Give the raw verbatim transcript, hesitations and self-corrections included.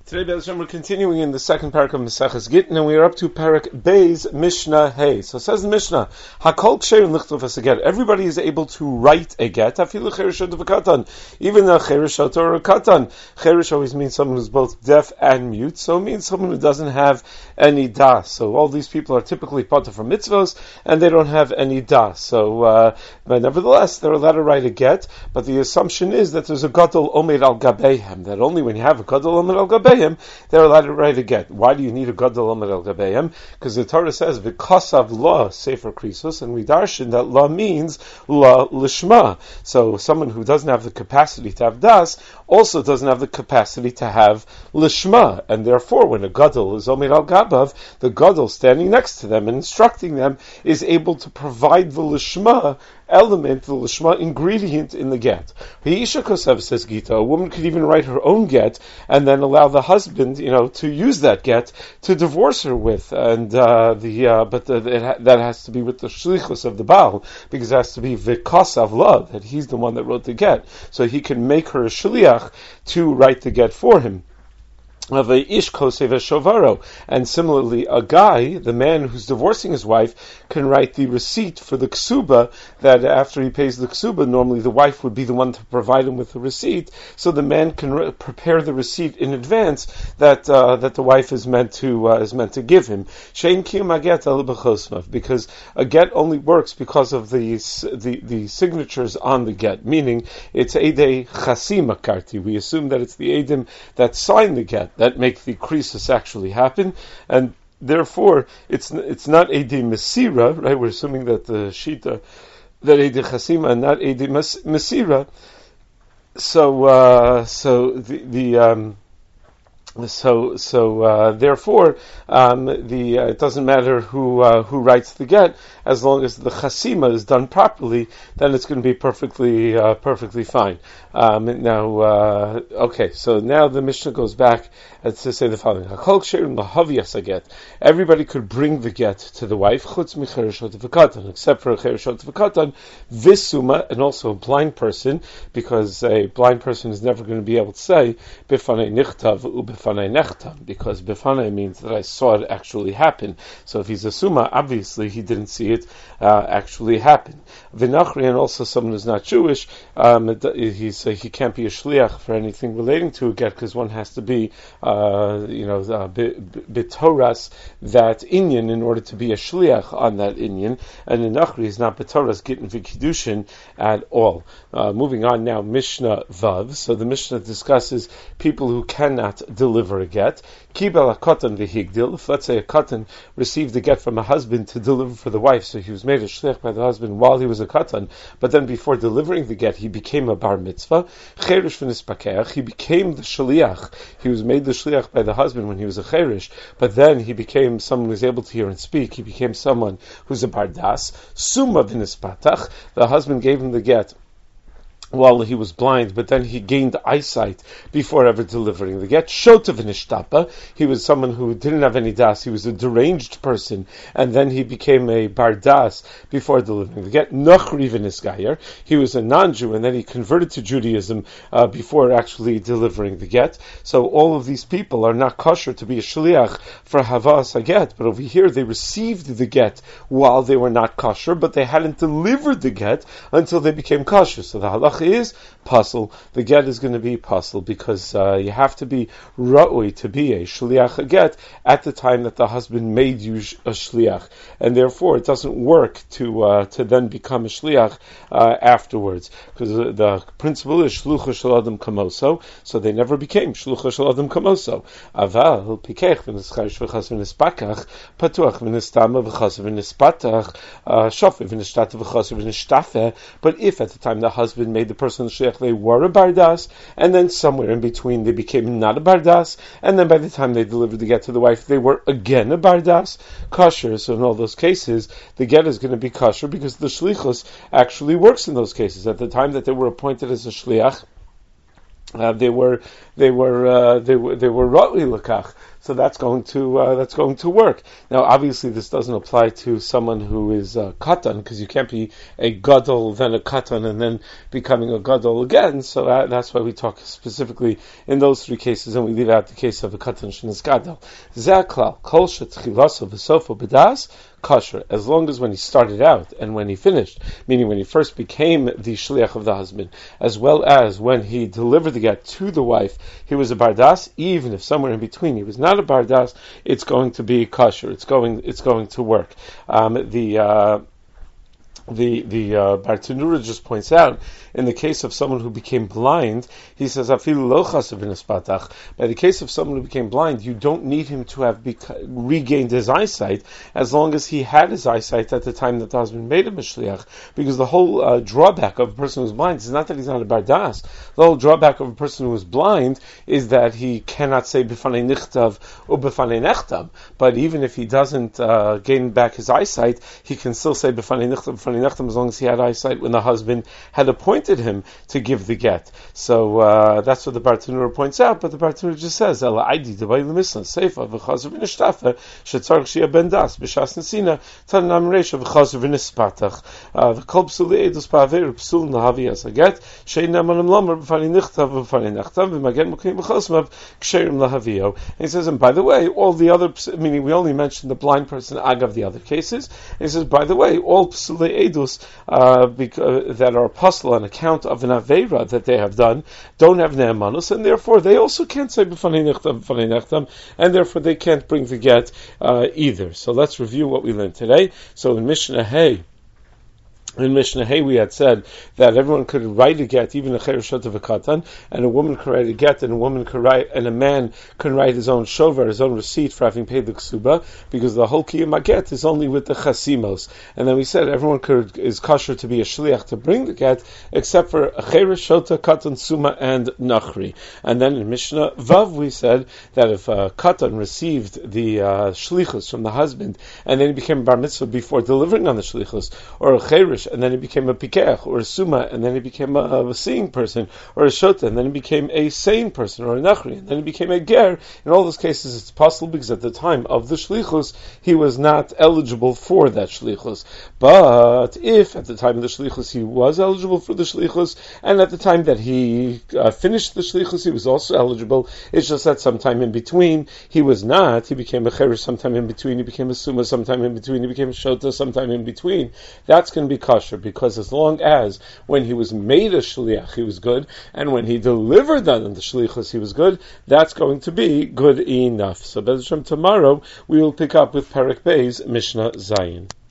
Today, Be'ez Hashem, we're continuing in the second parak of Maseches Gittin, and we are up to parak Beis Mishnah Hey. So it says the Mishnah, Hakol Ksherim Lichtov as a get. Everybody is able to write a get. Afilu Cherishot v'Katan. Even a Cherishot or a Katan. Cherish always means someone who's both deaf and mute, so it means someone who doesn't have any das. So all these people are typically potter for mitzvos, and they don't have any das. So, uh, but nevertheless, they're allowed to write a get. But the assumption is that there's a gadol omer al gabehem. That only when you have a gadol omer al gabehem, they're allowed to write a get. Why do you need a gadol omer al gabeim? Because the Torah says v'kosav la sefer krisos, and we darshan that la means la lishma. So someone who doesn't have the capacity to have das also doesn't have the capacity to have lishma, and therefore when a gadol is omer al gabav, the gadol standing next to them and instructing them is able to provide the lishma element, the lishma ingredient in the get. Ha'isha kosev, says Gita, a woman could even write her own get and then allow the husband, you know, to use that get to divorce her with, and uh, the uh, but the, it ha- that has to be with the shlichus of the Baal, because it has to be v'kasav la, that he's the one that wrote the get, so he can make her a shliach to write the get for him. Of a ish kosev shovaro, and similarly, a guy, the man who's divorcing his wife, can write the receipt for the ksuba. That after he pays the ksuba, normally the wife would be the one to provide him with the receipt. So the man can re- prepare the receipt in advance that uh, that the wife is meant to uh, is meant to give him. Shein kiyum haget al b'chosmav, because a get only works because of the the the signatures on the get. Meaning, it's edei chasim akarti. We assume that it's the edim that sign the get that make the krisis actually happen, and therefore it's it's not Eidei Mesira, right? We're assuming that the Shita, that Eidei Chasima and not Eidei Mesira. So, uh, so the, the um, So, so uh, therefore, um, the uh, it doesn't matter who uh, who writes the get, as long as the chasima is done properly, then it's going to be perfectly uh, perfectly fine. Um, now, uh, okay, so now the Mishnah goes back to say the following: Hakol ksherim lahavias get. Everybody could bring the get to the wife, chutz michereshot v'katan, except for a chereshot v'katan, visuma, and also a blind person, because a blind person is never going to be able to say bifanei nichtav u'bifanei nechtav, because bifanei means that I saw it actually happen. So if he's a suma, obviously he didn't see it uh, actually happen. V'nachri, and also someone who's not Jewish, um, he's uh, he can't be a shliach for anything relating to a get, because one has to be, uh, you know, uh, bitoras that inyan in order to be a shliach on that inyan, and the nachri is not bitoras gittin v'kiddushin at all. Uh, moving on now, Mishnah Vav. So the Mishnah discusses people who cannot deliver a get. Kibel a katan v'higdil. If let's say a katan received a get from a husband to deliver for the wife, so he was made a shliach by the husband while he was a katan, but then before delivering the get, he became a bar mitzvah. Cherish v'nispakeach. He became the shliach. He was made the shliach by the husband when he was a cherish, but then he became someone who was able to hear and speak. He became someone who's a bardas. Summa v'nispatach. The husband gave him the get while he was blind, but then he gained eyesight before ever delivering the get. Shota v'nishtapa. He was someone who didn't have any das. He was a deranged person, and then he became a bardas before delivering the get. Nochri v'nisgayer. He was a non-Jew, and then he converted to Judaism uh, before actually delivering the get. So all of these people are not kosher to be a shliach for havas a get, but over here they received the get while they were not kosher, but they hadn't delivered the get until they became kosher. So the halacha is puzzle. The get is going to be puzzle, because uh, you have to be ra'ui to be a shliach a get at the time that the husband made you a shliach, and therefore it doesn't work to uh, to then become a shliach uh, afterwards, because the, the principle is shlucha shel adam kamoso, so they never became shlucha shel adam kamoso. Aval pikech v'nischarish v'chas v'nispakach patuach v'nistama v'chas v'nispatach shofeh v'nishtata v'chas v'nishtafe. But if at the time the husband made the person shliach, they were a bardas, and then somewhere in between they became not a bardas, and then by the time they delivered the get to the wife, they were again a bardas, kosher. So in all those cases, the get is going to be kosher, because the shlichus actually works in those cases. At the time that they were appointed as a shliach, Uh, they were they were uh, they were they were ra'ui l'kach. so that's going to uh, that's going to work. Now, obviously, this doesn't apply to someone who is uh, katan, because you can't be a gadol then a katan and then becoming a gadol again. So that, that's why we talk specifically in those three cases, and we leave out the case of a katan shenis gadol. Zaklal kol shetchilaso v'sofo b'das kosher, as long as when he started out and when he finished, meaning when he first became the shliach of the husband, as well as when he delivered the get to the wife, he was a bardas. Even if somewhere in between he was not a bardas, it's going to be kosher. It's going, it's going to work. Um, the uh, The the uh, Bartanura just points out, in the case of someone who became blind, he says, "Afilu lo chasav v'nespatach." By the case of someone who became blind, you don't need him to have bec- regained his eyesight, as long as he had his eyesight at the time that the husband made him a shliach. Because the whole uh, drawback of a person who's blind is not that he's not a bardas. The whole drawback of a person who is blind is that he cannot say b'fanei nichtav or b'fanei nechtav. But even if he doesn't uh, gain back his eyesight, he can still say b'fanei nichtav, b'fanei nechtav, as long as he had eyesight when the husband had appointed him to give the get. So uh, that's what the Bartanura points out, but the Bartanura just says, Ela aidi devay lemisna seifa v'chazer v'nishtafa shetzarich shia ben das b'shas nesina tanam reisha v'chazer v'nispatach v'kol psuli edus pa'aver psul nahavi as a get shein namanim lamer b'fanei nichtav b'fanei nechtav v'magen mukim v'chosmav ksherim lahavio. And he says, and by the way, all the other, meaning we only mentioned the blind person agav the other cases, and he says, by the way, all psuli edus uh, because, that are apostle on account of an aveira that they have done, don't have ne'emanus, and therefore they also can't say b'fanei nechtam, b'fanei nechtam, and therefore they can't bring the get uh, either. So let's review what we learned today. So in Mishnah Hey, in Mishnah Hey, we had said that everyone could write a get, even a cherushot of a katan, and a woman could write a get, and a woman could write, and a man can write his own shover, his own receipt for having paid the ksuba, because the whole kiyum get is only with the chasimos. And then we said everyone could is kosher to be a shliach to bring the get, except for a cherushot, katan, suma, and nachri. And then in Mishnah Vav, we said that if a katan received the uh, shlichus from the husband, and then he became bar mitzvah before delivering on the shlichus, or a cherush, and then he became a pikech, or a suma, and then he became a, a seeing person, or a shota, and then he became a sane person, or a nachri, and then he became a ger. In all those cases, it's possible because at the time of the shlichus, he was not eligible for that shlichus. But if at the time of the shlichus he was eligible for the shlichus, and at the time that he uh, finished the shlichus, he was also eligible, it's just that sometime in between, he was not. He became a cherush sometime in between, he became a suma sometime in between, he became a shota sometime in between. That's going to be kosher, because as long as when he was made a shliach he was good, and when he delivered that in the shlichus he was good, that's going to be good enough. So Bez Hashem, tomorrow we will pick up with Perek Beis Mishnah Zayin.